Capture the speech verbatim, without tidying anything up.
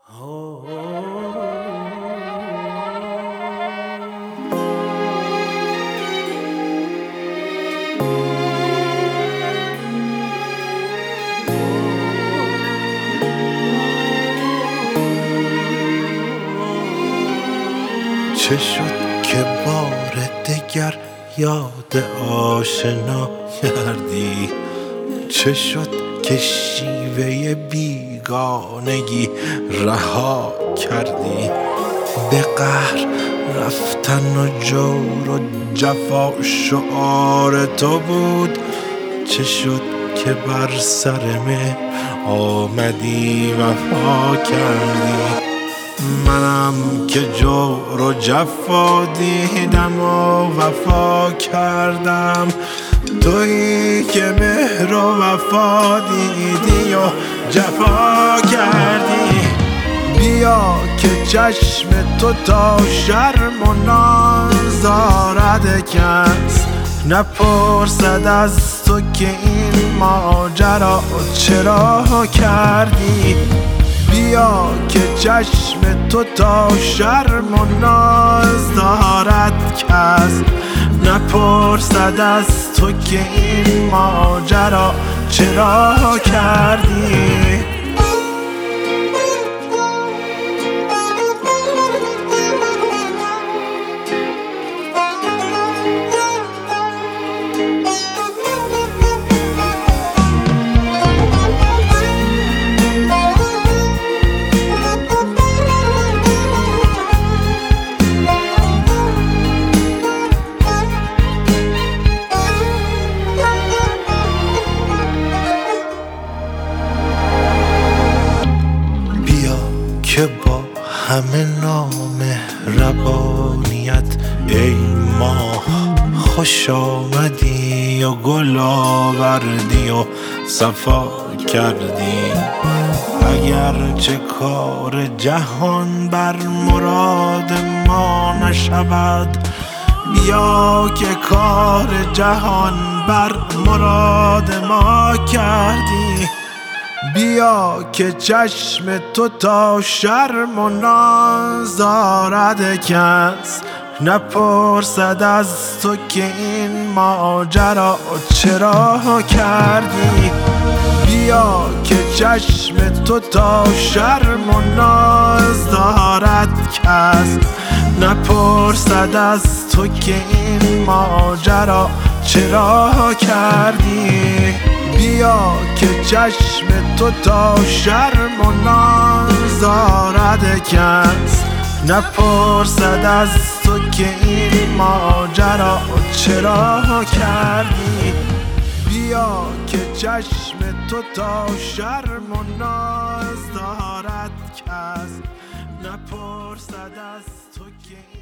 چه شد که بار دگر یاد آشنا کردی؟ چه شد که شیوه بیگانگی رها کردی؟ به قهر رفتن و جور و جفا شعار تو بود. چه شد که بر سر مهر آمدی وفا کردی؟ منم که جور و جفا دیدم و وفا کردم، تویی که مهر و وفا دیدی و جفا کردی. بیا که چشم تو تا شرم و نازارد کس نپرسد از تو که این ماجرا چرا کردی. بیا که چشم تو تا شرم و ناز دارد کس نپرسد از تو که این ماجرا چرا کردی. که با همه نامهربانیت ای ماه خوش آمدی و گل آوردی و صفا کردی. اگر چه کار جهان بر مراد ما نشود، بیا که کار جهان بر مراد ما کردی. بیا که چشم تو تا شرم و ناز دارد کس نپرسد از تو که این ماجرا چرا کردی. بیا که چشم تو تا شرم و ناز دارد کس نپرسد از تو که این ماجرا چرا کردی. بیا که چشم تو تا شرم و ناز دارد کس نپرسد از تو که این ماجرا چرا کردی. بیا که چشم تو تا شرم و ناز دارد کس نپرسد از تو که